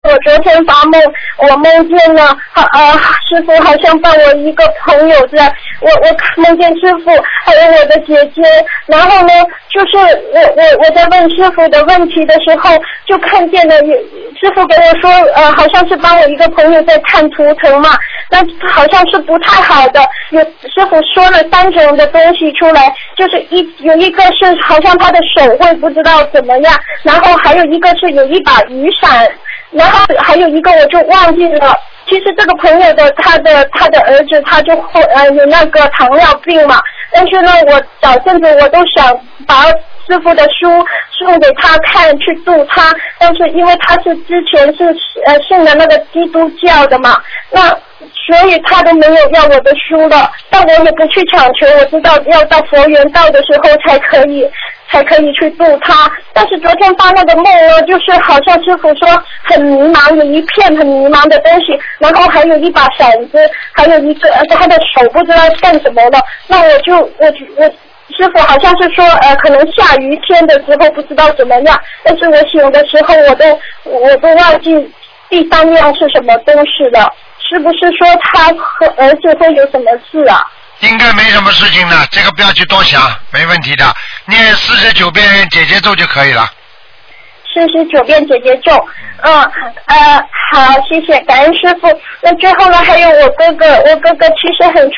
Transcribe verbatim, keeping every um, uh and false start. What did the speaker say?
我昨天发梦，我梦见了，呃，师傅好像帮我一个朋友在，我我梦见师傅还有我的姐姐，然后呢，就是我我我在问师傅的问题的时候，就看见了师傅跟我说，呃，好像是帮我一个朋友在看图腾嘛，那好像是不太好的，有师傅说了三种的东西出来，就是一有一个是好像他的手会不知道怎么样，然后还有一个是有一把雨伞。然后还有一个我就忘记了，其实这个朋友的他的他的儿子他就会呃有那个糖尿病嘛，但是呢我早阵子我都想把师傅的书送给他看去度他，但是因为他是之前是呃信的那个基督教的嘛，那所以他都没有要我的书了，但我也不去强求，我知道要到佛缘道的时候才可以才可以去度他。但是昨天发那个梦呢，就是好像师傅说很迷茫，有一片很迷茫的东西，然后还有一把伞子，还有一个呃他的手不知道干什么了，那我就我我师傅好像是说呃可能下雨天的时候不知道怎么样，但是我醒的时候我都我都忘记第三样是什么东西了，是不是说他和儿子会有什么事啊？ 应该没什么事情的，这个不要去多想，没问题的，念四十九遍姐姐咒就可以了。 四十九遍姐姐咒，嗯呃好，谢谢，感恩师傅。那最后呢，还有我哥哥，我哥哥其实很出